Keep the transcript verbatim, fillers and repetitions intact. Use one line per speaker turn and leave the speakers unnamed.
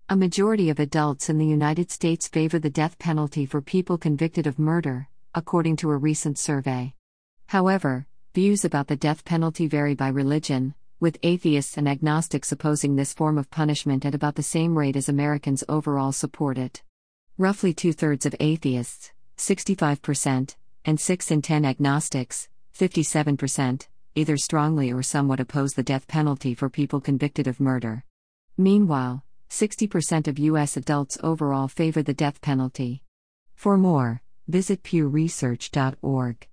A majority of adults in the United States favor the death penalty for people convicted of murder, according to a recent survey. However, views about the death penalty vary by religion, with atheists and agnostics opposing this form of punishment at about the same rate as Americans overall support it. Roughly two-thirds of atheists, sixty-five percent, and six in ten agnostics, fifty-seven percent, either strongly or somewhat oppose the death penalty for people convicted of murder. Meanwhile, sixty percent of U S adults overall favor the death penalty. For more, visit pew research dot org.